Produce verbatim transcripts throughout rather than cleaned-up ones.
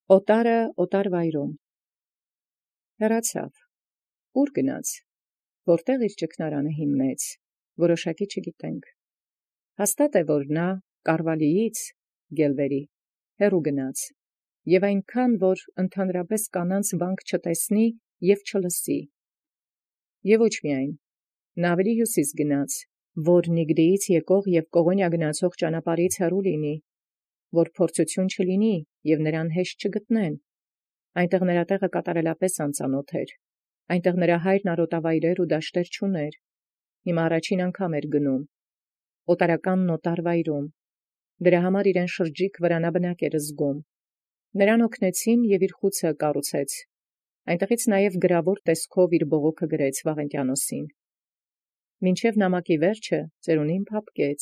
Օտարը օտարվայրում։ Հեռացավ։ Ուր գնաց, որտեղ իր ճգնարանը հիմնեց, որոշակի չգիտենք։ Հաստատ է, որ նա Կարվալիից Գելվերի հեռու գնաց, և այնքան, որ ընդհանրապես կանանց վանք չտեսնի և չլսի։ Եվ ոչ միայն, նա ավելի հյուսիս գնաց, որ Նիգրիից եկող և Կողոնիա գնացող ճանապարհից հեռու լինի, որ փորձություն չլինի և նրան հեշտ չգտնեն։ Այնտեղ նրա տեղը կատարելապես անծանոթ էր, այնտեղ նրա հայրն արոտավայրեր ու դաշտեր չուներ, հիմա առաջին անգամ էր գնում, օտարականն օտարվայրում, դրա համար իրեն շրջիկ վրանաբնակ էր զգում։ Նրան օգնեցին և իր խուցը կառուցեց, այնտեղից նաև գրավոր տեսքով իր բողոքը գրեց Վաղենտյանոսին։ Մինչև նամակի վերջը ծերունին փափկեց։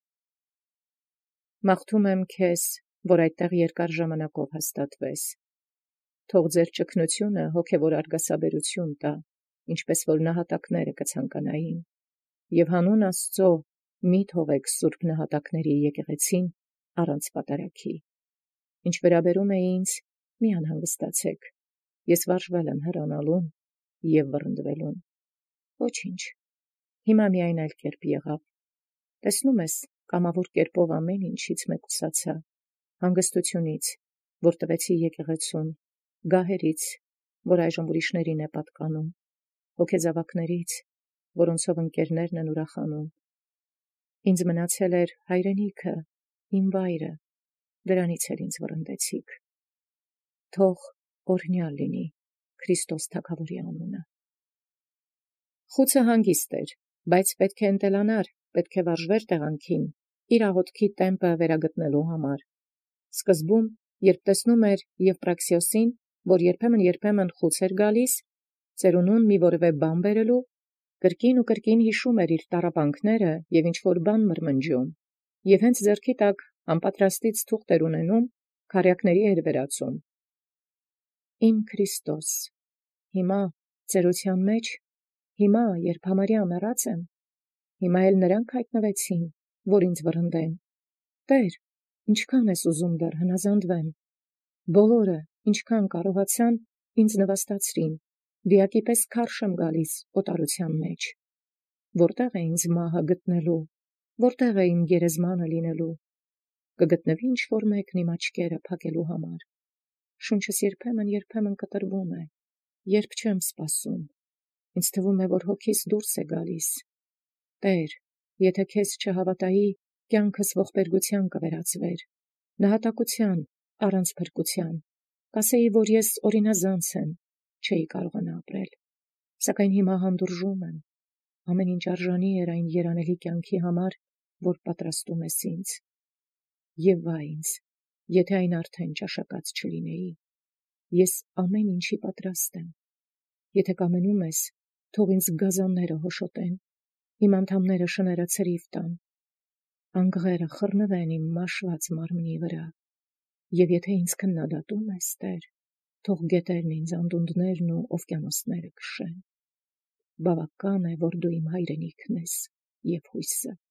Մաղթում եմ քեզ, որ այդտեղ երկար ժամանակով հաստատվես։ Թող ձեր ճգնությունը հոգևոր արգասաբերություն տա, ինչպես որ նահատակները կցանկանային, և հանուն Աստծո մի թողեք սուրբ նահատակների եկեղեցին առանց պատարագի։ Ինչ վերաբերում է ինձ, մի անհանգստացեք, ես վարժվել եմ հեռանալուն և վռնդվելուն։ Ոչինչ, հիմա միայն այլ կերպ եղավ։ Տեսնում ես, կամավոր կերպով ամեն ինչից մեկուսացա, հանգստությունից, որ տվեցի եկեղեցուն, գահերից, որ այժմ ուրիշներին է պատկանում, հոգեզավակներից, որոնցով ընկերներն են ուրախանում։ Ինձ մնացել էր հայրենիքը, իմ վայրը, դրանից էլ ինձ վռնդեցիք։ Թող օրհնյալ լինի Քրիստոս Թագավորի անունը։ Խուցը հանգիստ էր, բայց պետք է ընտելանար, պետք է վարժվեր տեղանքին, իր աղոթքի տեմպը վերագտնելու համար։ Սկզբում, երբ տեսնում էր Եվպրաքսիոսին, որ երբեմն-երբեմն խուց էր գալիս, ծերունուն մի որևէ բան բերելու, կրկին ու կրկին հիշում էր իր տառապանքները և ինչ-որ բան մրմնջում, և հենց ձեռքի տակ անպատրաստից թուղթ էր ունենում, քառյակների էր վերածում։ Իմ Քրիստոս, հիմա ծերության մեջ, հիմա, երբ համարյա մեռած եմ, հիմա էլ նրանք հայտնվեցին, որ ինձ վռնդեն։ Տեր, ինչքան ես ուզում դեռ հնազանդվեմ։ Բոլորը, ինչքան կարողացան, ինձ նվաստացրին, դիակի պես քարշ եմ գալիս օտարության մեջ։ Որտեղ է ինձ մահը գտնելու, որտեղ է իմ գերեզմանը լինելու։ Կգտնվի ինչ-որ մեկն իմ աչքերը փակելու համար։ Շունչս երբեմն-երբեմն կտրվում է, երբ չեմ սպասում, ինձ թվում է, որ հոգիս դուրս է գալիս։ Տեր, եթե քեզ չհավատայի, կյանքս ողբերգության կվերածվեր, նահատակության, առանց փրկության, կասեի, որ ես օրինազանց եմ, չէի կարողանա ապրել, սակայն հիմա հանդուրժում եմ, ամեն ինչ արժանի էր այն երանելի կյանքի համար, որ պատրաստում ես ինձ։ Եվ վայ ինձ, եթե այն արդեն ճաշակած չլինեի, ես ամեն ինչի պատրաստ եմ։ Եթե կամենում ես, թող ինձ գազանները հոշոտեն, իմ անդամները շները ցրիվ տան, անգղերը խռնվեն իմ մաշված մարմնի վրա, և եթե ինձ քննադատում ես, Տեր, թող գետերն ինձ անդունդներն ու օվկիանոսները քշեն։ Բավական է, որ դու իմ հայրենիքն ես և հույսը։